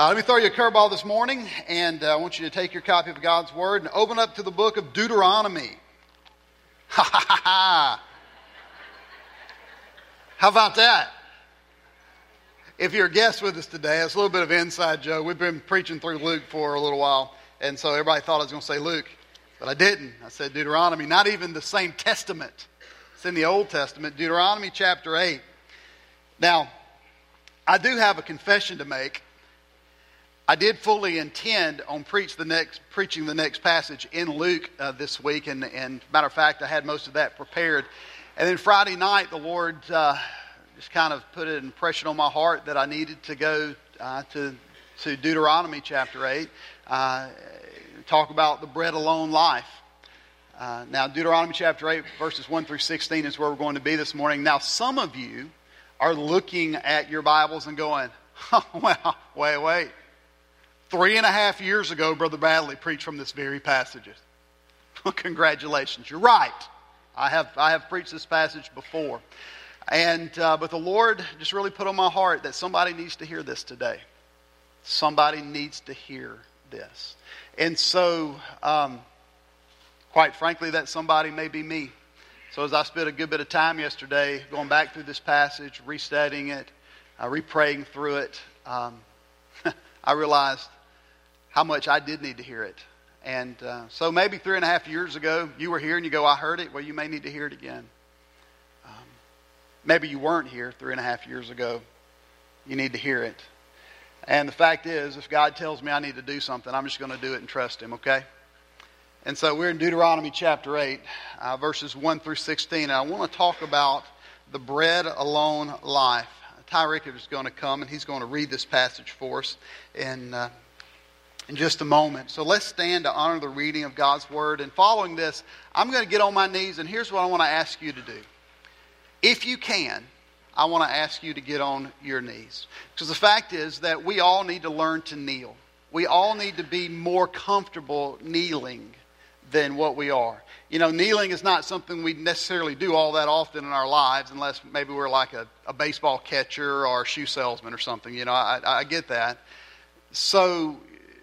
Let me throw you a curveball this morning, and I want you to take your copy of God's Word and open up to the book of Deuteronomy. Ha ha ha ha! How about that? If you're a guest with us today, it's a little bit of an inside joke. We've been preaching through Luke for a little while, and so everybody thought I was going to say Luke, but I didn't. I said Deuteronomy, not even the same testament. It's in the Old Testament, Deuteronomy chapter 8. Now, I do have a confession to make. I did fully intend on preaching the next passage in Luke this week, and matter of fact, I had most of that prepared. And then Friday night, the Lord just kind of put an impression on my heart that I needed to go to Deuteronomy chapter 8, talk about the bread alone life. Now, Deuteronomy chapter 8, verses 1 through 16 is where we're going to be this morning. Now, some of you are looking at your Bibles and going, oh, well, wait. 3.5 years ago, Brother Bradley preached from this very passage. Well, congratulations. You're right. I have preached this passage before. But the Lord just really put on my heart that somebody needs to hear this today. Somebody needs to hear this. And so, quite frankly, that somebody may be me. So as I spent a good bit of time yesterday going back through this passage, restudying it, re-praying through it, I realized how much I did need to hear it. And so maybe 3.5 years ago, you were here and you go, I heard it. Well, you may need to hear it again. Maybe you weren't here 3.5 years ago. You need to hear it. And the fact is, if God tells me I need to do something, I'm just going to do it and trust Him, okay? And so we're in Deuteronomy chapter 8, verses 1 through 16. And I want to talk about the bread alone life. Ty Rickard is going to come and he's going to read this passage for us in just a moment. So let's stand to honor the reading of God's Word. And following this, I'm going to get on my knees, and here's what I want to ask you to do. If you can, I want to ask you to get on your knees. Because the fact is that we all need to learn to kneel. We all need to be more comfortable kneeling than what we are. You know, kneeling is not something we necessarily do all that often in our lives, unless maybe we're like a baseball catcher or a shoe salesman or something. You know, I get that. So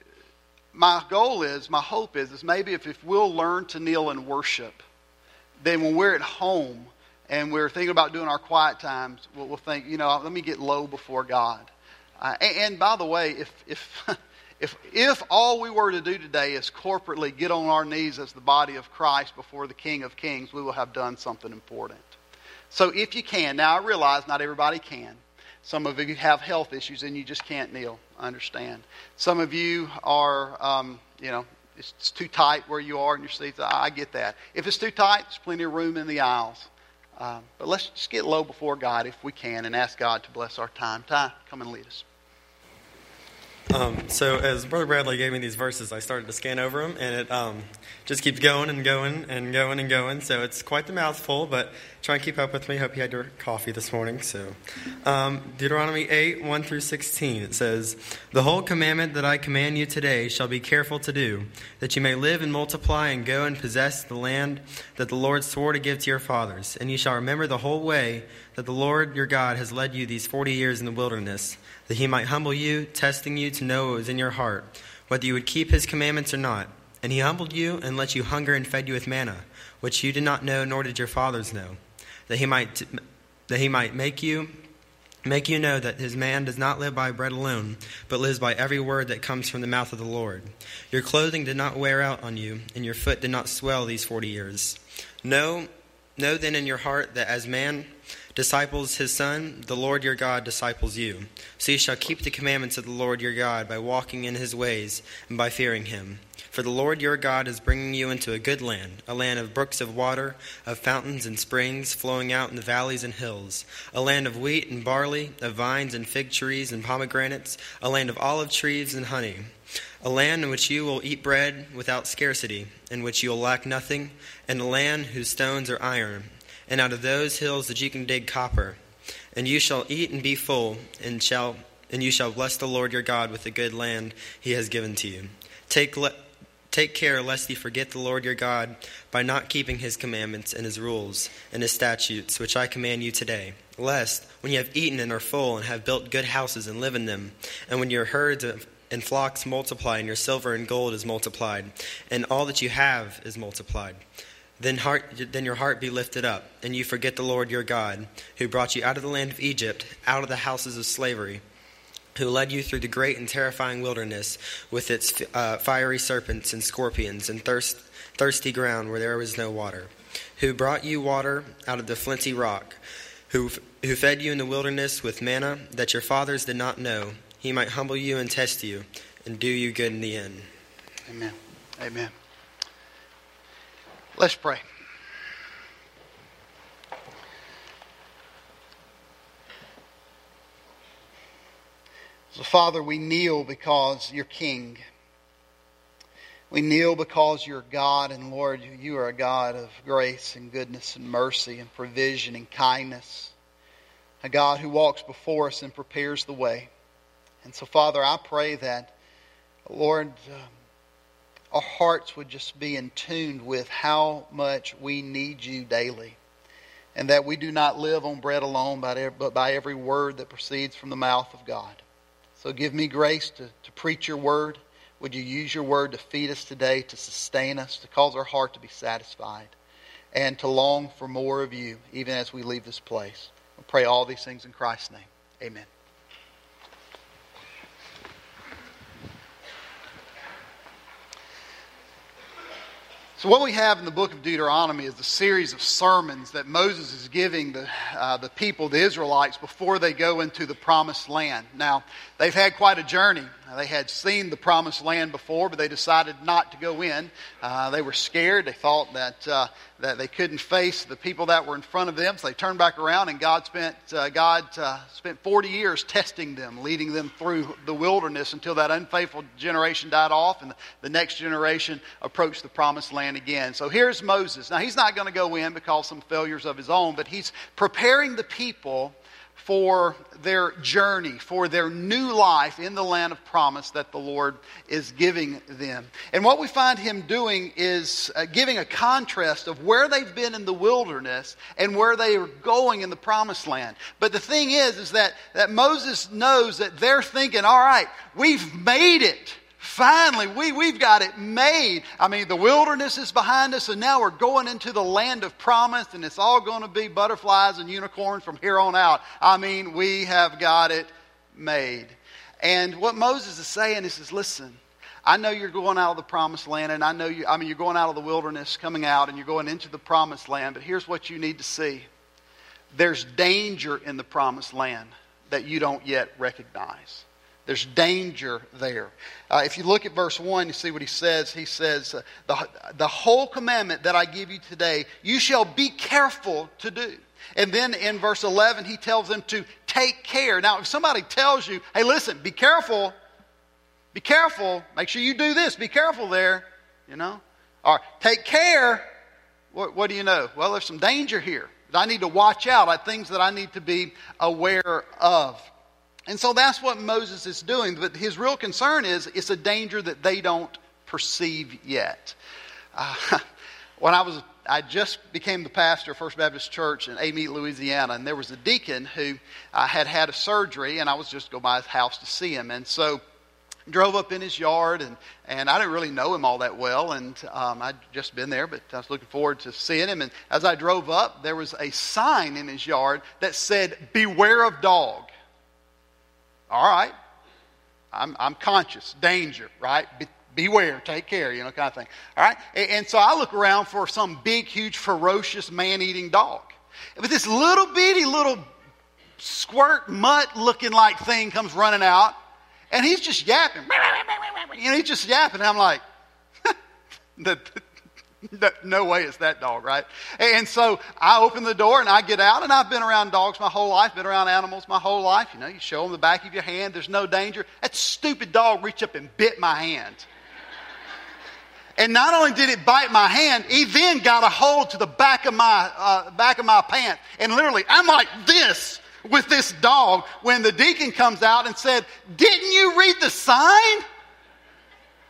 my hope is maybe if we'll learn to kneel and worship, then when we're at home and we're thinking about doing our quiet times, we'll think, you know, let me get low before God. And by the way, if all we were to do today is corporately get on our knees as the body of Christ before the King of Kings, we will have done something important. So if you can, now I realize not everybody can. Some of you have health issues and you just can't kneel. I understand. Some of you are, it's too tight where you are in your seats. I get that. If it's too tight, there's plenty of room in the aisles. But let's just get low before God if we can and ask God to bless our time. Ty, come and lead us. So as Brother Bradley gave me these verses, I started to scan over them, and it just keeps going and going and going and going. So it's quite the mouthful, but try and keep up with me. Hope you had your coffee this morning. So Deuteronomy 8, 1 through 16, it says, "The whole commandment that I command you today shall be careful to do, that you may live and multiply and go and possess the land that the Lord swore to give to your fathers. And you shall remember the whole way that the Lord your God has led you these 40 years in the wilderness, that He might humble you, testing you to know what was in your heart, whether you would keep His commandments or not. And He humbled you and let you hunger and fed you with manna, which you did not know, nor did your fathers know, that He might make you know that His man does not live by bread alone, but lives by every word that comes from the mouth of the Lord. Your clothing did not wear out on you, and your foot did not swell these 40 years. Know then in your heart that as man disciples his son, the Lord your God disciples you. So you shall keep the commandments of the Lord your God by walking in His ways and by fearing Him. For the Lord your God is bringing you into a good land, a land of brooks of water, of fountains and springs flowing out in the valleys and hills, a land of wheat and barley, of vines and fig trees and pomegranates, a land of olive trees and honey, a land in which you will eat bread without scarcity, in which you will lack nothing, and a land whose stones are iron, and out of those hills that you can dig copper. And you shall eat and be full, and you shall bless the Lord your God with the good land He has given to you. Take care lest you forget the Lord your God by not keeping His commandments and His rules and His statutes, which I command you today. lest, when you have eaten and are full and have built good houses and live in them, and when your herds and flocks multiply and your silver and gold is multiplied, and all that you have is multiplied, then your heart be lifted up, and you forget the Lord your God, who brought you out of the land of Egypt, out of the houses of slavery, who led you through the great and terrifying wilderness with its fiery serpents and scorpions and thirsty ground where there was no water, who brought you water out of the flinty rock, who fed you in the wilderness with manna that your fathers did not know. He might humble you and test you and do you good in the end. Amen. Amen. Let's pray. So, Father, we kneel because you're King. We kneel because you're God, and Lord, you are a God of grace and goodness and mercy and provision and kindness. A God who walks before us and prepares the way. And so, Father, I pray that, Lord, our hearts would just be in tune with how much we need you daily. And that we do not live on bread alone, but by every word that proceeds from the mouth of God. So give me grace to preach your word. Would you use your word to feed us today, to sustain us, to cause our heart to be satisfied, and to long for more of you, even as we leave this place. I pray all these things in Christ's name. Amen. So what we have in the book of Deuteronomy is a series of sermons that Moses is giving the people, the Israelites, before they go into the promised land. Now, they've had quite a journey. They had seen the promised land before, but they decided not to go in. They were scared. They thought that they couldn't face the people that were in front of them. So they turned back around, and God spent 40 years testing them, leading them through the wilderness until that unfaithful generation died off, and the next generation approached the promised land again. So here's Moses. Now, he's not going to go in because of some failures of his own, but he's preparing the people for their journey, for their new life in the land of promise that the Lord is giving them. And what we find him doing is giving a contrast of where they've been in the wilderness and where they are going in the promised land. But the thing is that Moses knows that they're thinking, all right, we've made it. Finally, we've got it made. I mean, the wilderness is behind us, and now we're going into the land of promise, and it's all going to be butterflies and unicorns from here on out. I mean, we have got it made. And what Moses is saying is listen, I know you're going out of the promised land, and you're going out of the wilderness, coming out, and you're going into the promised land, but here's what you need to see. There's danger in the promised land that you don't yet recognize. There's danger there. If you look at verse 1, you see what he says. He says, the whole commandment that I give you today, you shall be careful to do. And then in verse 11, he tells them to take care. Now, if somebody tells you, hey, listen, be careful, make sure you do this, be careful there, or take care, what do you know? Well, there's some danger here. I need to watch out. Things that I need to be aware of. And so that's what Moses is doing. But his real concern is it's a danger that they don't perceive yet. When I just became the pastor of First Baptist Church in Amite, Louisiana, and there was a deacon who had a surgery, and I was just go by his house to see him. And so drove up in his yard, and I didn't really know him all that well, and I'd just been there, but I was looking forward to seeing him. And as I drove up, there was a sign in his yard that said, "Beware of dog." All right, I'm conscious, danger, right? Beware, take care, kind of thing. All right, and so I look around for some big, huge, ferocious, man-eating dog. But this little bitty, little squirt, mutt-looking like thing comes running out, and he's just yapping. He's just yapping. And I'm like, no way it's that dog, right? And so I open the door and I get out, and I've been around dogs my whole life, been around animals my whole life. You show them the back of your hand, there's no danger. That stupid dog reached up and bit my hand. And not only did it bite my hand, he then got a hold to the back of my pants. And literally, I'm like this with this dog when the deacon comes out and said, "Didn't you read the sign?"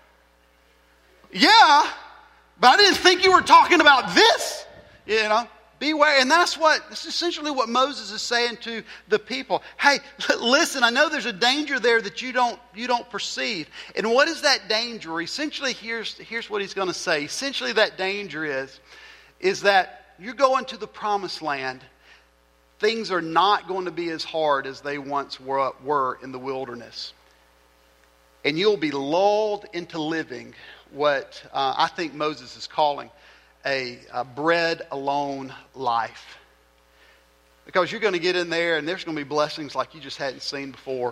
Yeah. But I didn't think you were talking about this, Beware. And that's essentially what Moses is saying to the people. Hey, listen, I know there's a danger there that you don't perceive. And what is that danger? Essentially, here's what he's going to say. Essentially, that danger is that you're going to the promised land. Things are not going to be as hard as they once were in the wilderness. And you'll be lulled into living what I think Moses is calling a bread alone life. Because you're going to get in there and there's going to be blessings like you just hadn't seen before.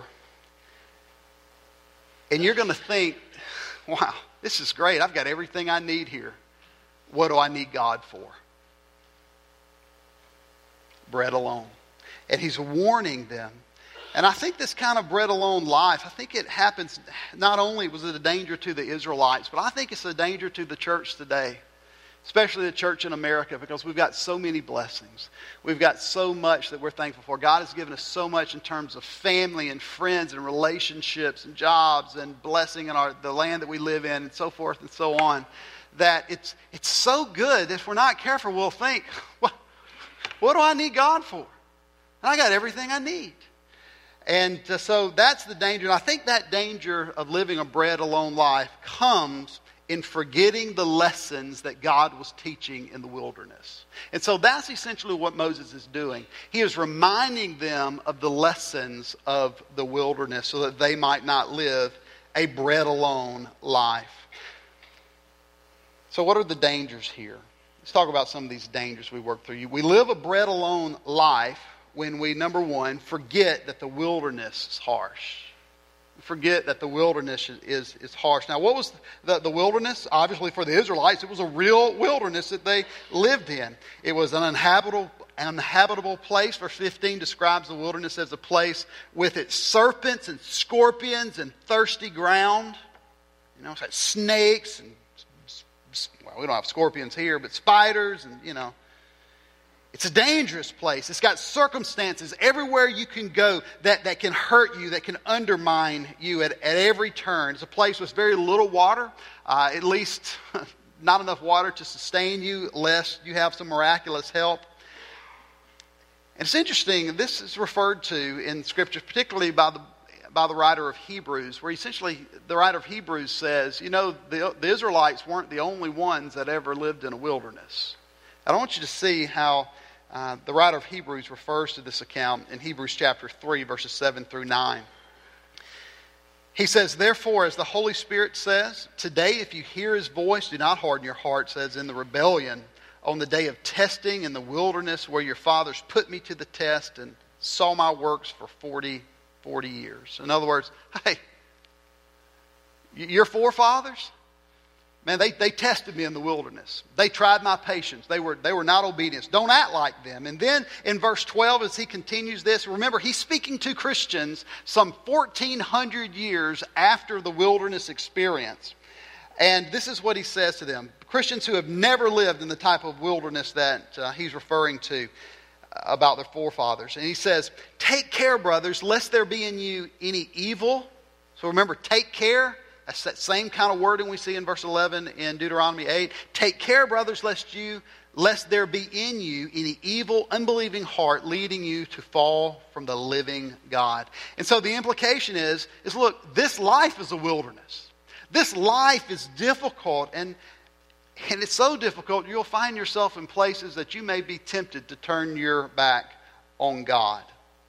And you're going to think, wow, this is great. I've got everything I need here. What do I need God for? Bread alone. And he's warning them. And I think this kind of bread alone life, I think it happens, not only was it a danger to the Israelites, but I think it's a danger to the church today. Especially the church in America, because we've got so many blessings. We've got so much that we're thankful for. God has given us so much in terms of family and friends and relationships and jobs and blessing in the land that we live in and so forth and so on, that it's so good that if we're not careful, we'll think, what do I need God for? And I got everything I need. And so that's the danger. And I think that danger of living a bread alone life comes in forgetting the lessons that God was teaching in the wilderness. And so that's essentially what Moses is doing. He is reminding them of the lessons of the wilderness so that they might not live a bread alone life. So what are the dangers here? Let's talk about some of these dangers we work through. We live a bread alone life when we, number one, forget that the wilderness is harsh. Forget that the wilderness is harsh. Now, what was the wilderness? Obviously, for the Israelites, it was a real wilderness that they lived in. It was an uninhabitable place. Verse 15 describes the wilderness as a place with its serpents and scorpions and thirsty ground. You know, it's like snakes and, well, we don't have scorpions here, but spiders and, you know. It's a dangerous place. It's got circumstances everywhere you can go that can hurt you, that can undermine you at every turn. It's a place with very little water, at least not enough water to sustain you, lest you have some miraculous help. And it's interesting, this is referred to in Scripture, particularly by the writer of Hebrews, where essentially the writer of Hebrews says, you know, the Israelites weren't the only ones that ever lived in a wilderness. I want you to see how the writer of Hebrews refers to this account in Hebrews chapter 3, verses 7 through 9. He says, therefore, as the Holy Spirit says, today if you hear His voice, do not harden your hearts as in the rebellion on the day of testing in the wilderness where your fathers put me to the test and saw my works for 40 years. In other words, hey, your forefathers, man, they tested me in the wilderness. They tried my patience. They were not obedient. Don't act like them. And then in verse 12, as he continues this, remember, he's speaking to Christians some 1,400 years after the wilderness experience. And this is what he says to them. Christians who have never lived in the type of wilderness that he's referring to about their forefathers. And he says, take care, brothers, lest there be in you any evil. So remember, take care. That's that same kind of wording we see in verse 11 in Deuteronomy 8. Take care, brothers, lest there be in you any evil, unbelieving heart leading you to fall from the living God. And so the implication is look, this life is a wilderness. This life is difficult, and it's so difficult you'll find yourself in places that you may be tempted to turn your back on God.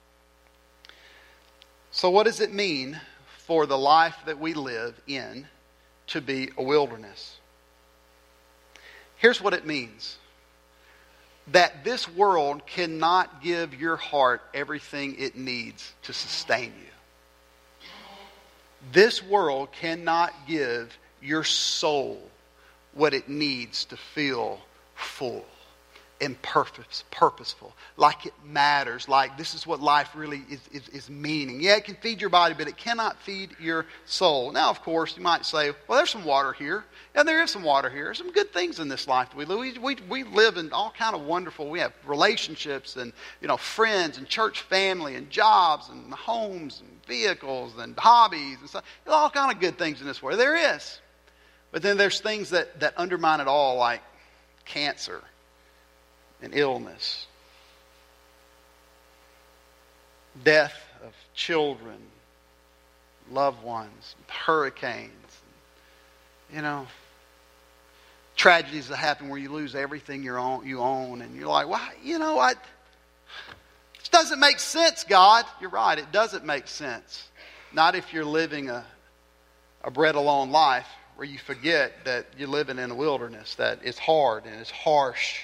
So what does it mean for the life that we live in to be a wilderness? Here's what it means. That this world cannot give your heart everything it needs to sustain you. This world cannot give your soul what it needs to feel full and purposeful, like it matters, like this is what life really is meaning. Yeah, it can feed your body, but it cannot feed your soul. Now, of course, you might say, well, there's some water here. And there is some water here. There's some good things in this life. We live in all kind of wonderful, we have relationships and, friends and church family and jobs and homes and vehicles and hobbies and stuff. There's all kind of good things in this world. There is. But then there's things that undermine it all, like cancer, and illness. Death of children, loved ones, hurricanes. Tragedies that happen where you lose everything you own, and you're like, well, this doesn't make sense, God. You're right, it doesn't make sense. Not if you're living a bread alone life where you forget that you're living in a wilderness, that it's hard and it's harsh.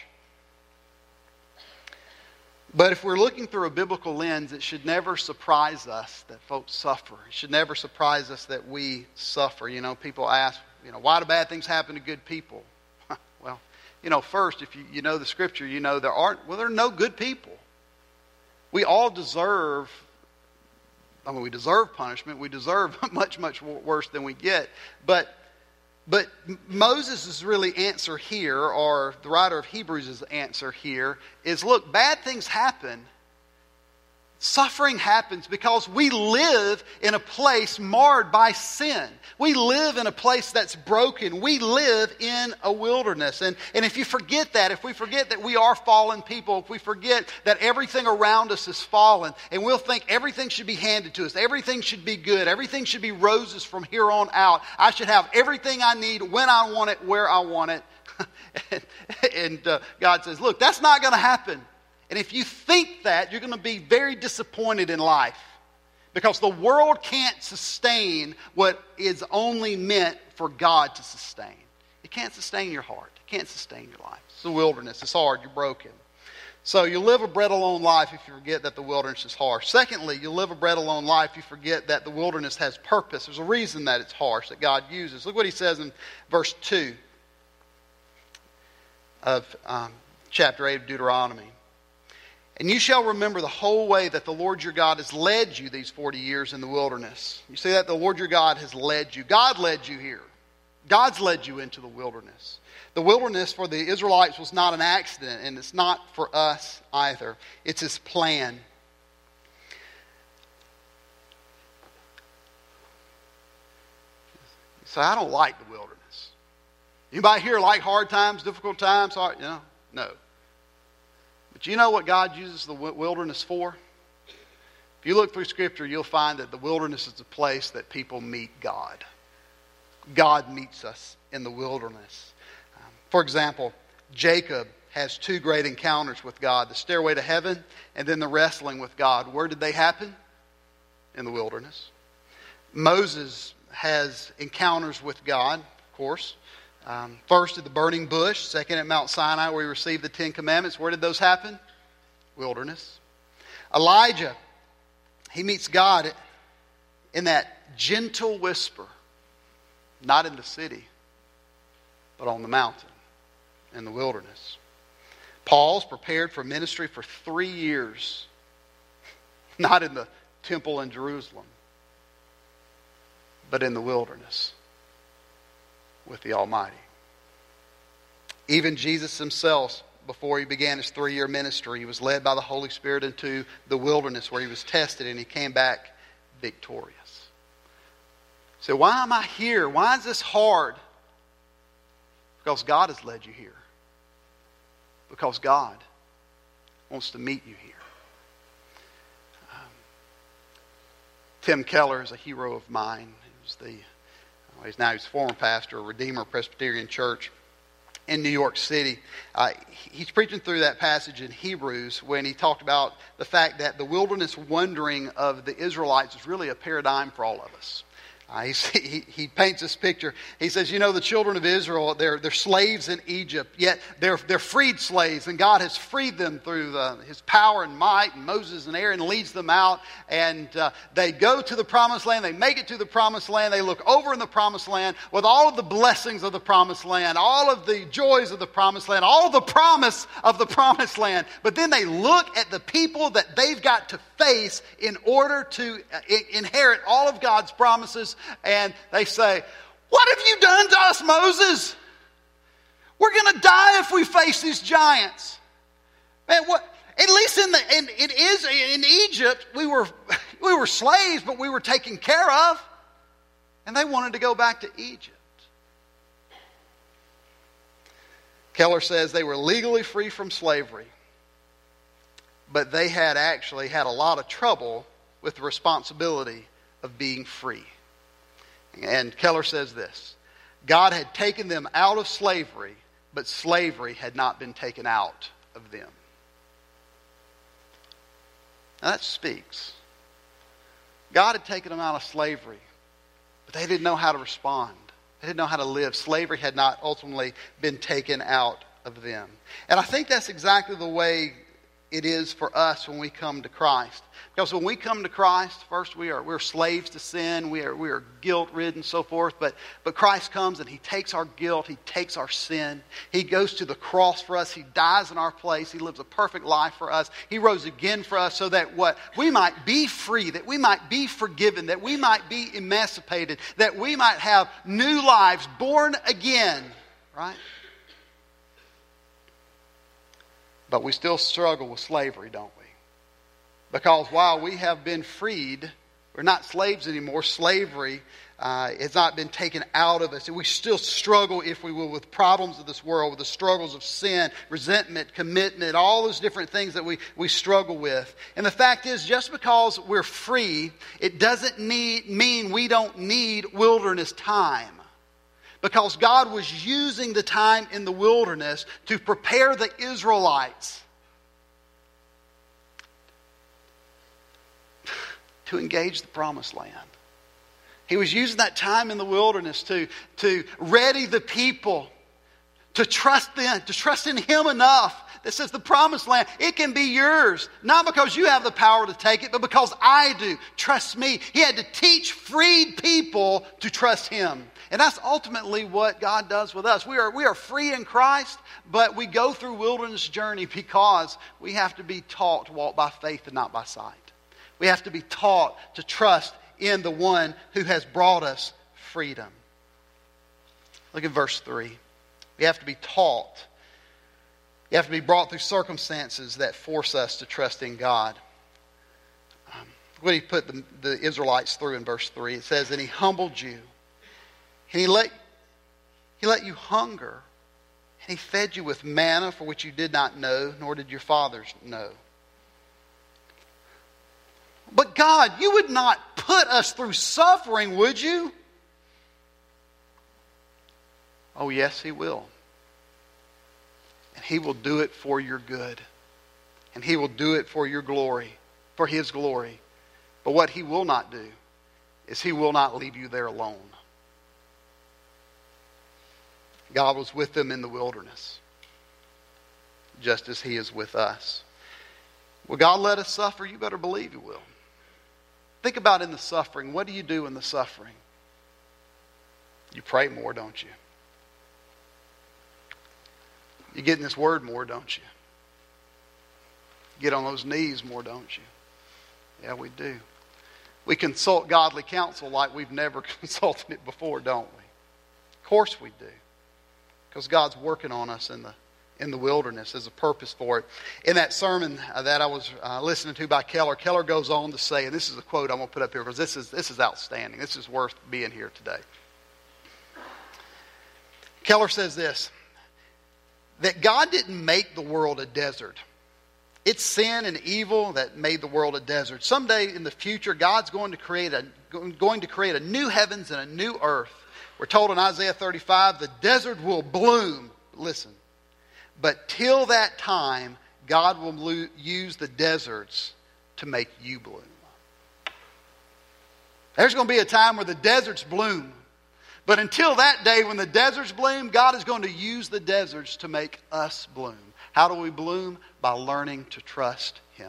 But if we're looking through a biblical lens, it should never surprise us that folks suffer. It should never surprise us that we suffer. People ask, why do bad things happen to good people? Well, first, if you know the Scripture, there are no good people. We all deserve, we deserve punishment. We deserve much, much worse than we get. But Moses' really answer here, or the writer of Hebrews' answer here, is look, bad things happen. Suffering happens because we live in a place marred by sin. We live in a place that's broken. We live in a wilderness. And if you forget that, if we forget that we are fallen people, if we forget that everything around us is fallen, and we'll think everything should be handed to us, everything should be good, everything should be roses from here on out. I should have everything I need when I want it, where I want it. and God says, look, that's not going to happen. And if you think that, you're going to be very disappointed in life. Because the world can't sustain what is only meant for God to sustain. It can't sustain your heart. It can't sustain your life. It's a wilderness. It's hard. You're broken. So you live a bread alone life if you forget that the wilderness is harsh. Secondly, you live a bread alone life if you forget that the wilderness has purpose. There's a reason that it's harsh, that God uses. Look what he says in verse 2 of chapter 8 of Deuteronomy. And you shall remember the whole way that the Lord your God has led you these 40 years in the wilderness. You see that? The Lord your God has led you. God led you here. God's led you into the wilderness. The wilderness for the Israelites was not an accident, and it's not for us either. It's His plan. You say, I don't like the wilderness. Anybody here like hard times, difficult times? No. But you know what God uses the wilderness for? If you look through Scripture, you'll find that the wilderness is a place that people meet God. God meets us in the wilderness. For example, Jacob has two great encounters with God. The stairway to heaven and then the wrestling with God. Where did they happen? In the wilderness. Moses has encounters with God, of course. First at the burning bush, second at Mount Sinai where he received the 10 Commandments. Where did those happen? Wilderness. Elijah, he meets God in that gentle whisper, not in the city, but on the mountain, in the wilderness. Paul's prepared for ministry for 3 years, not in the temple in Jerusalem, but in the wilderness with the Almighty. Even Jesus himself, before he began his 3-year ministry, he was led by the Holy Spirit into the wilderness where he was tested, and he came back victorious. So why am I here? Why is this hard? Because God has led you here. Because God wants to meet you here. Tim Keller is a hero of mine. He's former pastor of Redeemer Presbyterian Church in New York City. He's preaching through that passage in Hebrews when he talked about the fact that the wilderness wandering of the Israelites is really a paradigm for all of us. He paints this picture. He says, the children of Israel, they're slaves in Egypt, yet they're freed slaves, and God has freed them through His power and might, and Moses and Aaron leads them out, and they go to the promised land, they make it to the promised land, they look over in the promised land with all of the blessings of the promised land, all of the joys of the promised land, all of the promise of the promised land, but then they look at the people that they've got to face in order to inherit all of God's promises. And they say, what have you done to us, Moses? We're going to die if we face these giants. Man, at least in Egypt, we were slaves, but we were taken care of. And they wanted to go back to Egypt. Keller says they were legally free from slavery, but they had actually had a lot of trouble with the responsibility of being free. And Keller says this: God had taken them out of slavery, but slavery had not been taken out of them. Now that speaks. God had taken them out of slavery, but they didn't know how to respond. They didn't know how to live. Slavery had not ultimately been taken out of them. And I think that's exactly the way it is for us when we come to Christ. Because when we come to Christ, first we're slaves to sin, we are guilt-ridden, so forth. But Christ comes and He takes our guilt, He takes our sin. He goes to the cross for us, He dies in our place, He lives a perfect life for us. He rose again for us so that what? We might be free, that we might be forgiven, that we might be emancipated, that we might have new lives, born again. Right? But we still struggle with slavery, don't we? Because while we have been freed, we're not slaves anymore. Slavery has not been taken out of us. And we still struggle, if we will, with problems of this world, with the struggles of sin, resentment, commitment, all those different things that we struggle with. And the fact is, just because we're free, it doesn't mean we don't need wilderness time. Because God was using the time in the wilderness to prepare the Israelites to engage the promised land. He was using that time in the wilderness to ready the people, to trust in Him enough that says the promised land, it can be yours. Not because you have the power to take it, but because I do. Trust me. He had to teach freed people to trust Him. And that's ultimately what God does with us. We are free in Christ, but we go through wilderness journey because we have to be taught to walk by faith and not by sight. We have to be taught to trust in the one who has brought us freedom. Look at verse 3. We have to be taught. You have to be brought through circumstances that force us to trust in God. What did He put the Israelites through in verse 3? It says, and He humbled you. And He let you hunger. And He fed you with manna for which you did not know, nor did your fathers know. But God, you would not put us through suffering, would you? Oh, yes, He will. And He will do it for your good. And He will do it for your glory, for His glory. But what He will not do is He will not leave you there alone. God was with them in the wilderness, just as He is with us. Will God let us suffer? You better believe He will. Think about in the suffering. What do you do in the suffering? You pray more, don't you? You get in this Word more, don't you? Get on those knees more, don't you? Yeah, we do. We consult godly counsel like we've never consulted it before, don't we? Of course we do. Because God's working on us in the wilderness. There's a purpose for it. In that sermon that I was listening to by Keller goes on to say, and this is a quote I'm going to put up here because this is outstanding. This is worth being here today. Keller says this, that God didn't make the world a desert. It's sin and evil that made the world a desert. Someday in the future, God's going to create a new heavens and a new earth. We're told in Isaiah 35, the desert will bloom. Listen. But till that time, God will use the deserts to make you bloom. There's going to be a time where the deserts bloom. But until that day when the deserts bloom, God is going to use the deserts to make us bloom. How do we bloom? By learning to trust Him.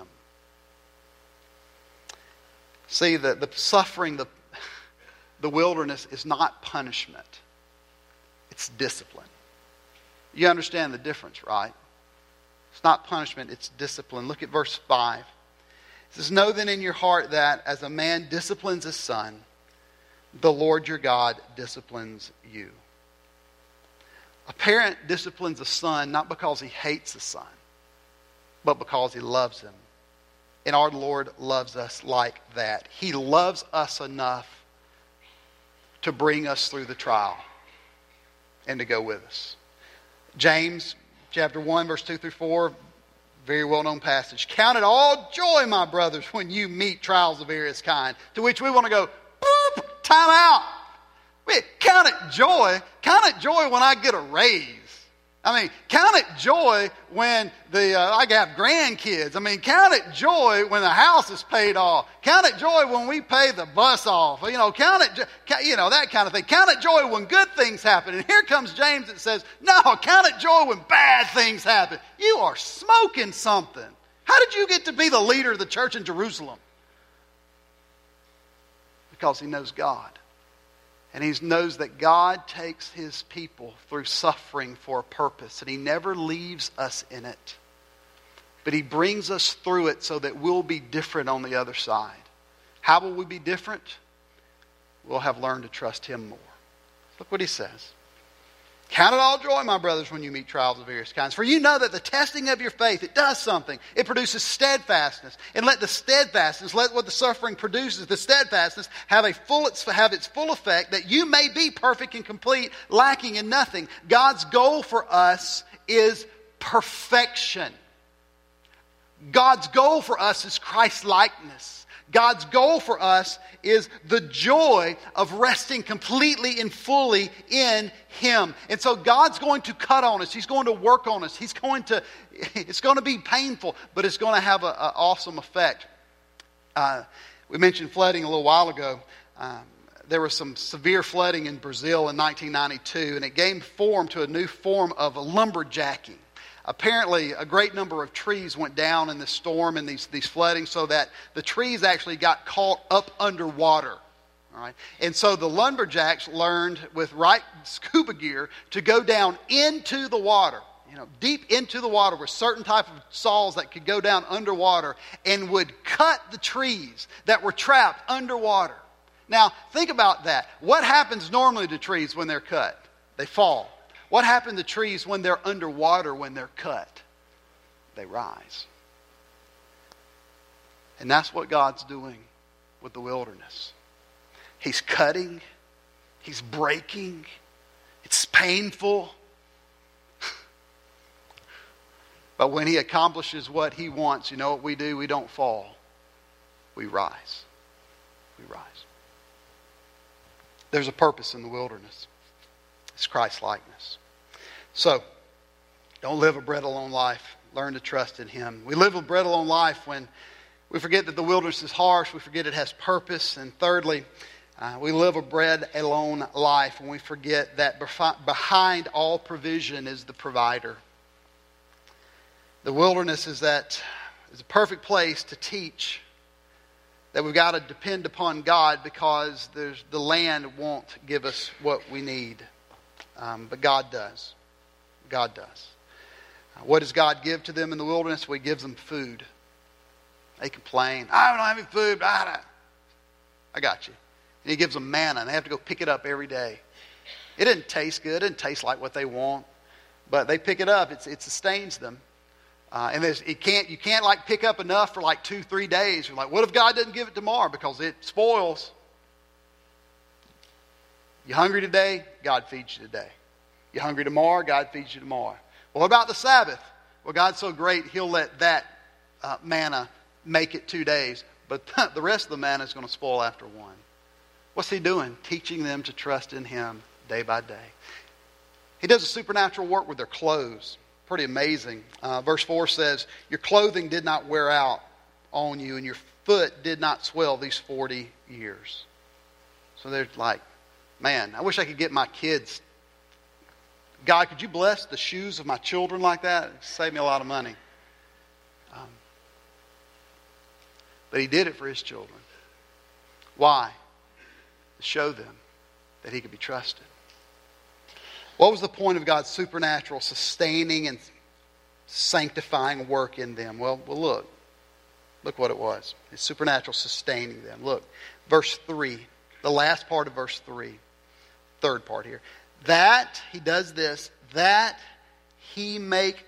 See, the suffering, the wilderness is not punishment. It's discipline. You understand the difference, right? It's not punishment, it's discipline. Look at verse 5. It says, know then in your heart that as a man disciplines his son, the Lord your God disciplines you. A parent disciplines a son not because he hates the son, but because he loves him. And our Lord loves us like that. He loves us enough to bring us through the trial and to go with us. James chapter 1, verse 2 through 4, very well-known passage. Count it all joy, my brothers, when you meet trials of various kind. To which we want to go, boop, time out. Wait, count it joy. Count it joy when I get a raise. I mean, count it joy when I have grandkids. I mean, count it joy when the house is paid off. Count it joy when we pay the bus off. Count it, that kind of thing. Count it joy when good things happen. And here comes James that says, no, count it joy when bad things happen. You are smoking something. How did you get to be the leader of the church in Jerusalem? Because he knows God. And he knows that God takes his people through suffering for a purpose. And he never leaves us in it. But he brings us through it so that we'll be different on the other side. How will we be different? We'll have learned to trust him more. Look what he says. Count it all joy, my brothers, when you meet trials of various kinds. For you know that the testing of your faith, it does something. It produces steadfastness. And let what the suffering produces, the steadfastness, have its full effect, that you may be perfect and complete, lacking in nothing. God's goal for us is perfection. God's goal for us is Christ-likeness. God's goal for us is the joy of resting completely and fully in him. And so God's going to cut on us. He's going to work on us. It's going to be painful, but it's going to have an awesome effect. We mentioned flooding a little while ago. There was some severe flooding in Brazil in 1992, and it gave form to a new form of lumberjacking. Apparently, a great number of trees went down in this storm and these flooding, so that the trees actually got caught up underwater. All right? And so the lumberjacks learned with right scuba gear to go down into the water, deep into the water with certain type of saws that could go down underwater and would cut the trees that were trapped underwater. Now, think about that. What happens normally to trees when they're cut? They fall. What happens to trees when they're underwater, when they're cut? They rise. And that's what God's doing with the wilderness. He's cutting. He's breaking. It's painful. But when he accomplishes what he wants, you know what we do? We don't fall. We rise. We rise. There's a purpose in the wilderness. It's Christ-likeness. So, don't live a bread-alone life. Learn to trust in him. We live a bread-alone life when we forget that the wilderness is harsh. We forget it has purpose. And thirdly, we live a bread-alone life when we forget that behind all provision is the provider. The wilderness is a perfect place to teach that we've got to depend upon God, because the land won't give us what we need. But God does. God does. What does God give to them in the wilderness? Well, he gives them food. They complain, I don't have any food. I got you. And he gives them manna, and they have to go pick it up every day. It didn't taste good. It didn't taste like what they want. But they pick it up. It sustains them. And you can't like pick up enough for like 2-3 days. You're like, what if God doesn't give it tomorrow? Because it spoils. You hungry today? God feeds you today. You hungry tomorrow? God feeds you tomorrow. Well, what about the Sabbath? Well, God's so great, he'll let that manna make it 2 days. But the rest of the manna is going to spoil after one. What's he doing? Teaching them to trust in him day by day. He does a supernatural work with their clothes. Pretty amazing. Verse 4 says, your clothing did not wear out on you, and your foot did not swell these 40 years. So they're like, man, I wish I could get my kids. God, could you bless the shoes of my children like that? It'd save me a lot of money. But he did it for his children. Why? To show them that he could be trusted. What was the point of God's supernatural, sustaining, and sanctifying work in them? Well, look. Look what it was. His supernatural sustaining them. Look, verse 3. The last part of verse 3. Third part here. That, he does this, that he might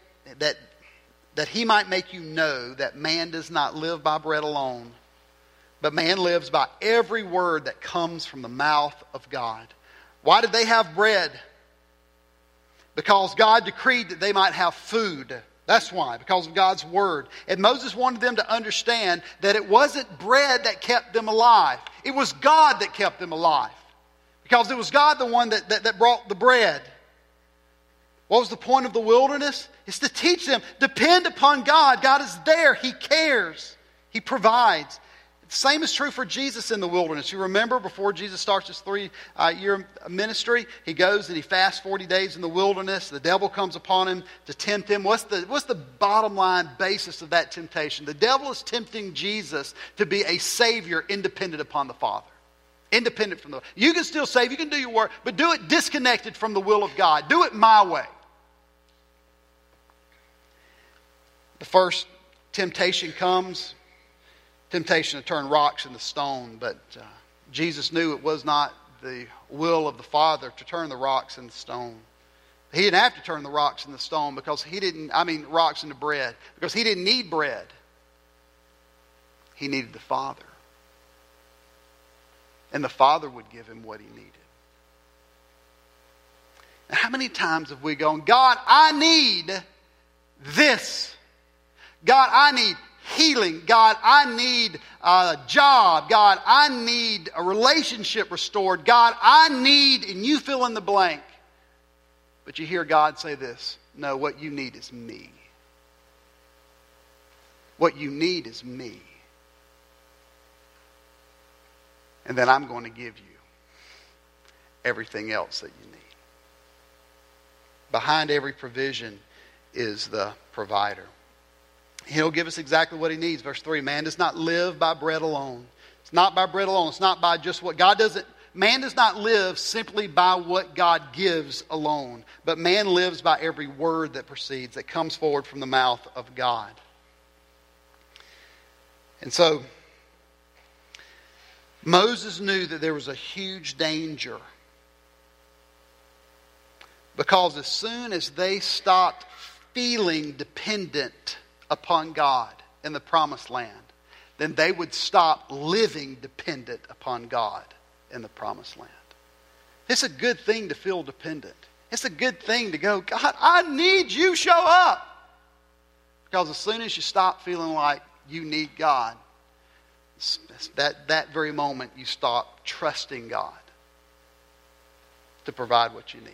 make you know that man does not live by bread alone, but man lives by every word that comes from the mouth of God. Why did they have bread? Because God decreed that they might have food. That's why, because of God's word. And Moses wanted them to understand that it wasn't bread that kept them alive. It was God that kept them alive. Because it was God the one that brought the bread. What was the point of the wilderness? It's to teach them, depend upon God. God is there. He cares. He provides. The same is true for Jesus in the wilderness. You remember before Jesus starts his 3-year ministry, he goes and he fasts 40 days in the wilderness. The devil comes upon him to tempt him. What's the bottom line basis of that temptation? The devil is tempting Jesus to be a Savior independent upon the Father. Independent from the... You can still save, you can do your work, but do it disconnected from the will of God. Do it my way. The first temptation comes, temptation to turn rocks into stone, but Jesus knew it was not the will of the Father to turn the rocks into stone. He didn't have to turn the rocks into stone because rocks into bread, because he didn't need bread. He needed the Father. And the Father would give him what he needed. Now, how many times have we gone, God, I need this. God, I need healing. God, I need a job. God, I need a relationship restored. God, I need, and you fill in the blank. But you hear God say this, no, what you need is me. What you need is me. And then I'm going to give you everything else that you need. Behind every provision is the provider. He'll give us exactly what he needs. Verse 3, man does not live by bread alone. It's not by bread alone. It's not by just what God doesn't. Man does not live simply by what God gives alone. But man lives by every word that proceeds, that comes forward from the mouth of God. And so, Moses knew that there was a huge danger. Because as soon as they stopped feeling dependent upon God in the promised land, then they would stop living dependent upon God in the promised land. It's a good thing to feel dependent. It's a good thing to go, God, I need you, show up. Because as soon as you stop feeling like you need God, that very moment you stop trusting God to provide what you need.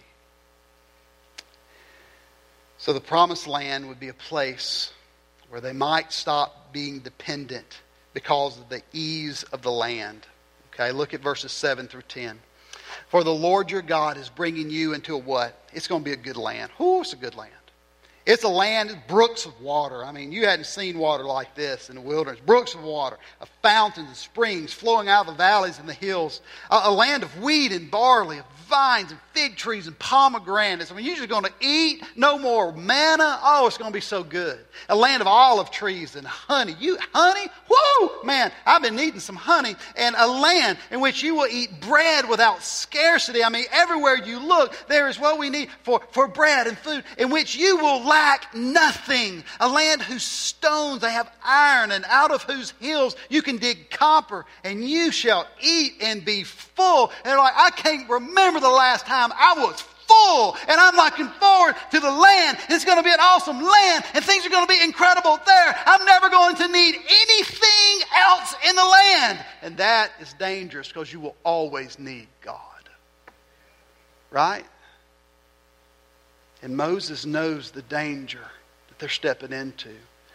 So the promised land would be a place where they might stop being dependent because of the ease of the land. Okay, look at verses 7 through 10. For the Lord your God is bringing you into a what? It's going to be a good land. Ooh, it's a good land. It's a land, brooks of water. I mean, you hadn't seen water like this in the wilderness. Brooks of water, of fountains and springs flowing out of the valleys and the hills. A land of wheat and barley, of vines and fig trees and pomegranates. I mean, you're just going to eat no more manna. Oh, it's going to be so good. A land of olive trees and honey. Honey? Woo! Man, I've been eating some honey. And a land in which you will eat bread without scarcity. I mean, everywhere you look, there is what we need for bread and food, in which you will lack nothing. A land whose stones they have iron, and out of whose hills you can dig copper, and you shall eat and be full. And they're like, I can't remember the last time I was full, and I'm looking forward to the land. It's going to be an awesome land, and things are going to be incredible there. I'm never going to need anything else in the land. And that is dangerous, because you will always need God. Right? And Moses knows the danger that they're stepping into.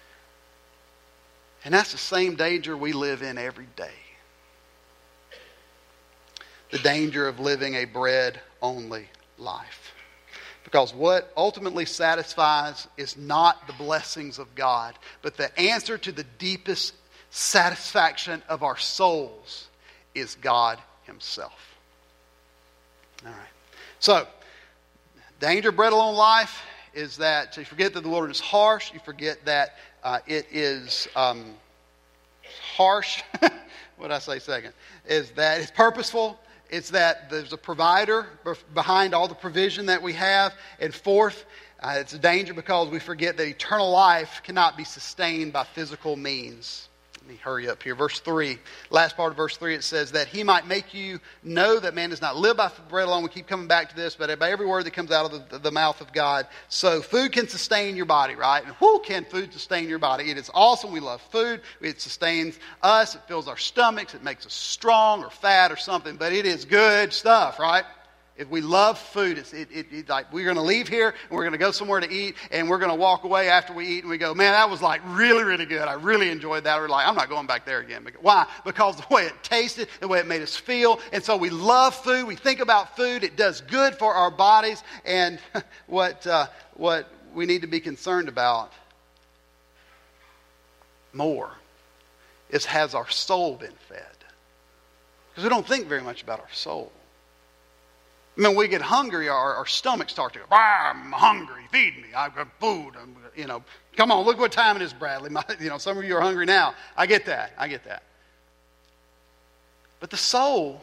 And that's the same danger we live in every day. The danger of living a bread-only life. Because what ultimately satisfies is not the blessings of God, but the answer to the deepest satisfaction of our souls is God Himself. All right. So, danger of bread alone life is that you forget that the wilderness is harsh. You forget that it is harsh. What did I say second? Is that it's purposeful. It's that there's a provider behind all the provision that we have. And fourth, it's a danger because we forget that eternal life cannot be sustained by physical means. Let me hurry up here. Verse 3, last part of verse 3, it says that he might make you know that man does not live by bread alone. We keep coming back to this, but by every word that comes out of the mouth of God. So food can sustain your body, right? And who can food sustain your body? It is awesome. We love food. It sustains us. It fills our stomachs. It makes us strong or fat or something, but it is good stuff, right? If we love food, it's like we're going to leave here and we're going to go somewhere to eat and we're going to walk away after we eat and we go, man, that was like really, really good. I really enjoyed that. We're like, I'm not going back there again. Why? Because the way it tasted, the way it made us feel. And so we love food. We think about food. It does good for our bodies. And what we need to be concerned about more is, has our soul been fed? Because we don't think very much about our soul. I mean, when we get hungry, our stomachs start to go, I'm hungry, feed me, I've got food. Come on, look what time it is, Bradley. Some of you are hungry now. I get that. But the soul,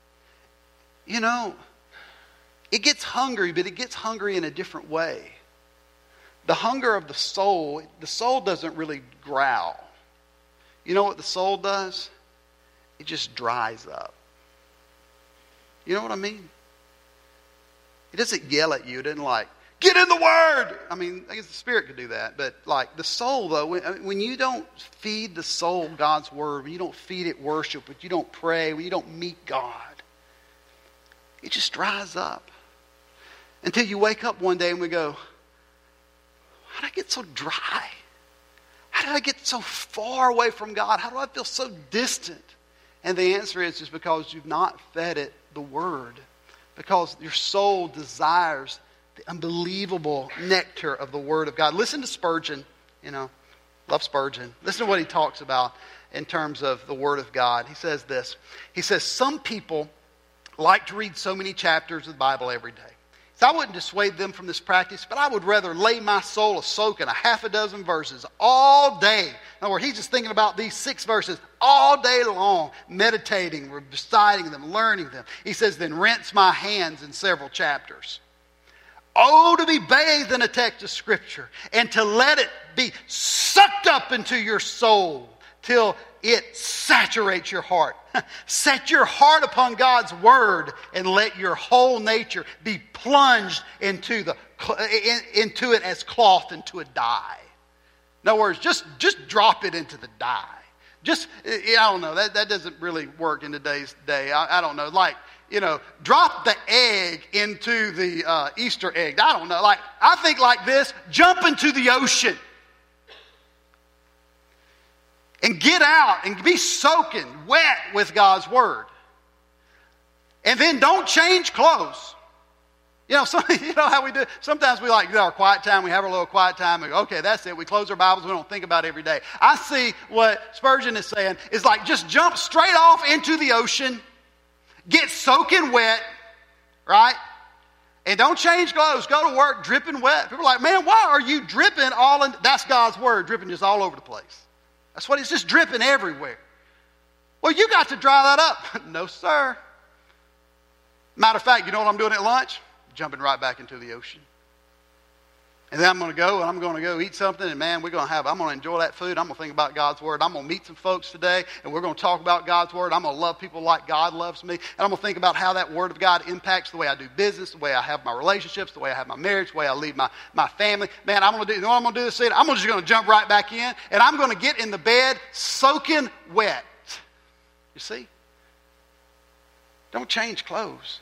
it gets hungry, but it gets hungry in a different way. The hunger of the soul doesn't really growl. You know what the soul does? It just dries up. You know what I mean? It doesn't yell at you. It doesn't like, get in the Word. I mean, I guess the Spirit could do that. But like the soul, though, when you don't feed the soul God's Word, when you don't feed it worship, when you don't pray, when you don't meet God, it just dries up. Until you wake up one day and we go, how did I get so dry? How did I get so far away from God? How do I feel so distant? And the answer is just because you've not fed it the Word. Because your soul desires the unbelievable nectar of the Word of God. Listen to Spurgeon. Love Spurgeon. Listen to what he talks about in terms of the Word of God. He says this. He says, some people like to read so many chapters of the Bible every day. So I wouldn't dissuade them from this practice, but I would rather lay my soul a soak in a half a dozen verses all day. In other words, he's just thinking about these 6 verses all day long, meditating, reciting them, learning them. He says, then rinse my hands in several chapters. Oh, to be bathed in a text of Scripture and to let it be sucked up into your soul till it saturates your heart. Set your heart upon God's Word and let your whole nature be plunged into it as cloth into a dye. In other words, just drop it into the dye. I don't know, that doesn't really work in today's day. I don't know, drop the egg into the Easter egg. I don't know, I think like this, jump into the ocean. And get out and be soaking wet with God's Word. And then don't change clothes. You know how we do. Sometimes we do our quiet time. We have our little quiet time. We go, okay, that's it. We close our Bibles. We don't think about it every day. I see what Spurgeon is saying is just jump straight off into the ocean. Get soaking wet. Right? And don't change clothes. Go to work dripping wet. People are like, man, why are you dripping all in? That's God's Word dripping just all over the place. That's what it's just dripping everywhere. Well, you got to dry that up. No, sir. Matter of fact, you know what I'm doing at lunch? Jumping right back into the ocean. And then I'm going to go eat something, and man, I'm going to enjoy that food. I'm going to think about God's Word. I'm going to meet some folks today, and we're going to talk about God's Word. I'm going to love people like God loves me. And I'm going to think about how that Word of God impacts the way I do business, the way I have my relationships, the way I have my marriage, the way I lead my family. Man, you know what I'm going to do this evening? I'm just going to jump right back in, and I'm going to get in the bed soaking wet. You see? Don't change clothes.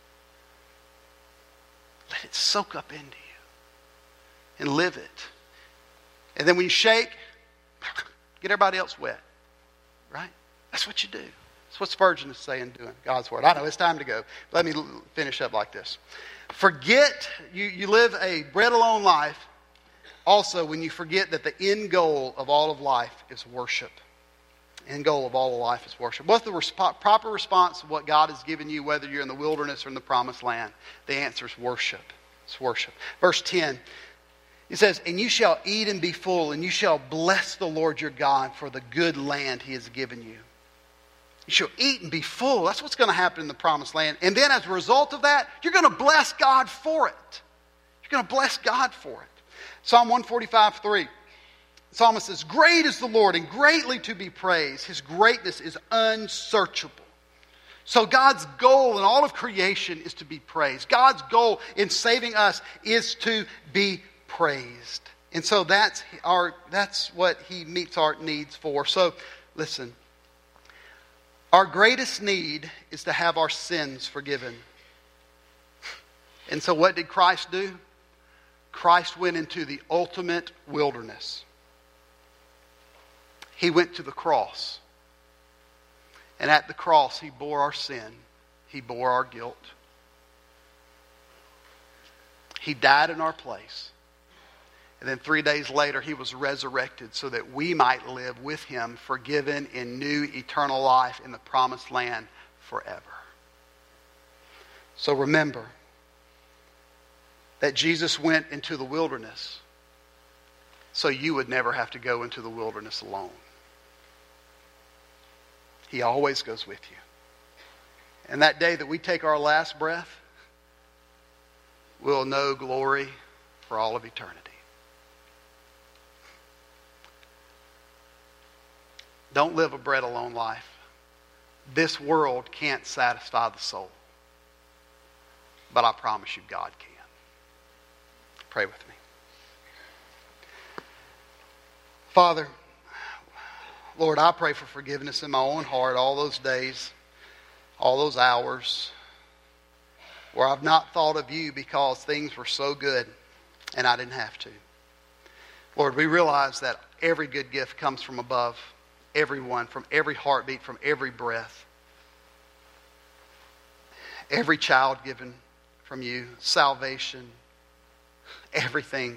Let it soak up into you. And live it. And then when you shake, get everybody else wet. Right? That's what you do. That's what Spurgeon is saying, doing God's Word. I know, it's time to go. Let me finish up like this. Forget, you live a bread alone life also when you forget that the end goal of all of life is worship. End goal of all of life is worship. What's the proper response to what God has given you, whether you're in the wilderness or in the promised land? The answer is worship. It's worship. Verse 10. It says, and you shall eat and be full, and you shall bless the Lord your God for the good land He has given you. You shall eat and be full. That's what's going to happen in the promised land. And then as a result of that, you're going to bless God for it. You're going to bless God for it. Psalm 145:3. psalmist says, great is the Lord and greatly to be praised. His greatness is unsearchable. So God's goal in all of creation is to be praised. God's goal in saving us is to be praised. And so that's what He meets our needs for. So listen, our greatest need is to have our sins forgiven. And so what did Christ do? Christ went into the ultimate wilderness. He went to the cross. And at the cross, He bore our sin. He bore our guilt. He died in our place. And then 3 days later, He was resurrected so that we might live with Him, forgiven in new eternal life in the promised land forever. So remember that Jesus went into the wilderness so you would never have to go into the wilderness alone. He always goes with you. And that day that we take our last breath, we'll know glory for all of eternity. Don't live a bread alone life. This world can't satisfy the soul. But I promise you God can. Pray with me. Father, Lord, I pray for forgiveness in my own heart all those days, all those hours where I've not thought of You because things were so good and I didn't have to. Lord, we realize that every good gift comes from above. Everyone, from every heartbeat, from every breath. Every child given from You, salvation, everything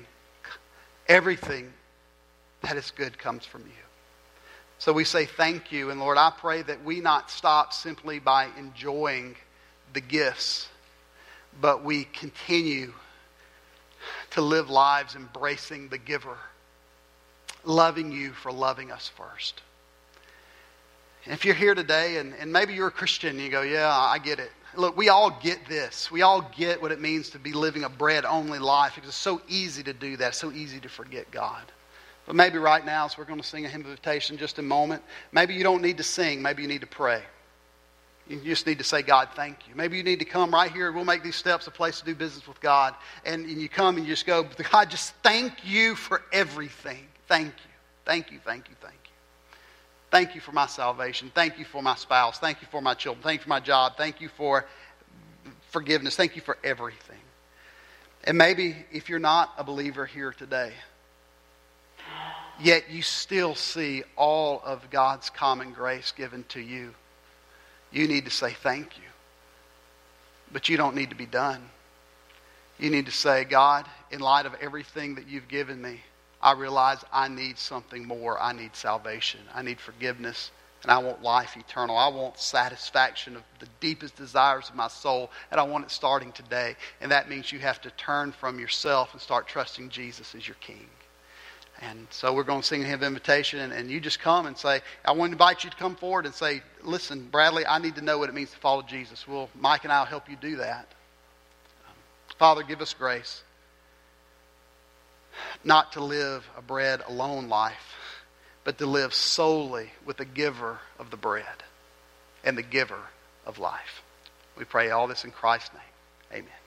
that is good comes from You. So we say thank You. And Lord, I pray that we not stop simply by enjoying the gifts, but we continue to live lives embracing the giver, loving You for loving us first. And if you're here today and maybe you're a Christian and you go, yeah, I get it. Look, we all get this. We all get what it means to be living a bread-only life because it's so easy to do that. It's so easy to forget God. But maybe right now, as we're going to sing a hymn of invitation in just a moment, maybe you don't need to sing. Maybe you need to pray. You just need to say, God, thank You. Maybe you need to come right here. We'll make these steps a place to do business with God. And you come and you just go, God, just thank You for everything. Thank You. Thank You, thank You, thank You. Thank You for my salvation. Thank You for my spouse. Thank You for my children. Thank You for my job. Thank You for forgiveness. Thank You for everything. And maybe if you're not a believer here today, yet you still see all of God's common grace given to you, you need to say thank You. But you don't need to be done. You need to say, God, in light of everything that You've given me, I realize I need something more. I need salvation. I need forgiveness. And I want life eternal. I want satisfaction of the deepest desires of my soul. And I want it starting today. And that means you have to turn from yourself and start trusting Jesus as your King. And so we're going to sing a hymn of invitation. And you just come and say, I want to invite you to come forward and say, listen, Bradley, I need to know what it means to follow Jesus. Well, Mike and I will help you do that. Father, give us grace not to live a bread alone life, but to live solely with the giver of the bread and the giver of life. We pray all this in Christ's name. Amen.